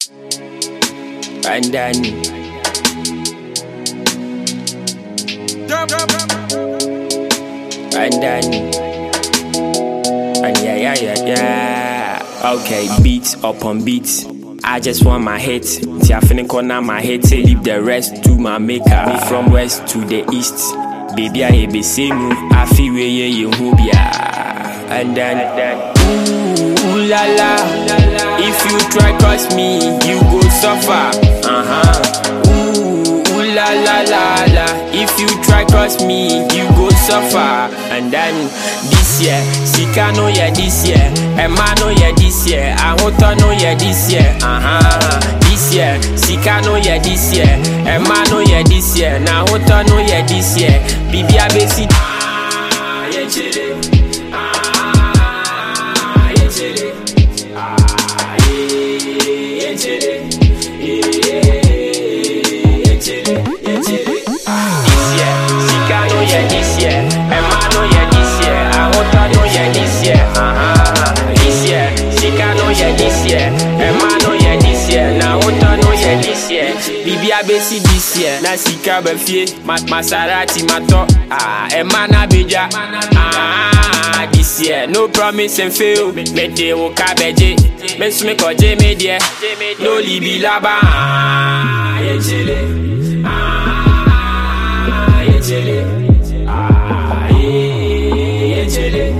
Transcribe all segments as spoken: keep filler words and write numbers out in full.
And then And then And yeah, yeah, yeah, yeah. Okay, beats upon beats. I just want my hit. See, I finna corner my hit. Leave the rest to my maker. Me from west to the east. Baby, I be same. I feel where you be. And then, ooh la la. If you try cross me, you go suffer. Uh huh. Ooh la la la la. If you try cross me, you go suffer. And then this year, Sika no yeah this year, Emma no yeah this year, Ahota no yeah this year. Uh huh. This year, Sika no yeah this year, Emma no yeah this year, na Ahota no yeah this year. Bibi abesi. Ah yeah chile. Ah yeah chile. Ah yeah chile. Yeah chile. Yeah chile. This year, Sika no yeah this year, Emma no yeah this year, Ahota no yeah this year. Uh huh. This year, Sika no yeah this year, Emma no yeah this year, na Ahota no yeah this year. Bibi abesi this year, na Sika befie, Maserati mato, ah Emma na beja. Ah this year, no promise and fail. Me de wo kabeje, me sume koje me die, no libi laba. Ah yeah chile. Ah yeah chile. Ah yeah chile.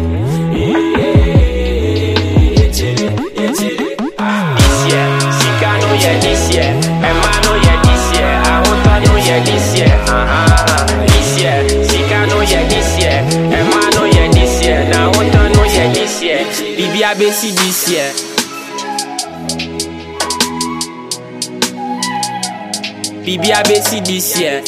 Yeah chile. Yeah chile. This year, Sika no yeah this year, Emma no yeah this year, Ahota no yeah this year. Uh huh. This year, Sika no yeah this year, Emma no yeah this year, na Ahota no yeah this year. Bibi abesi this year. Bibi abesi this year.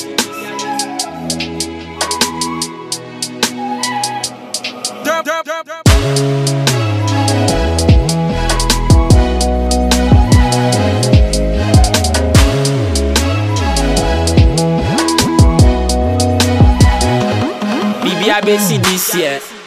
Bibi abesi this year.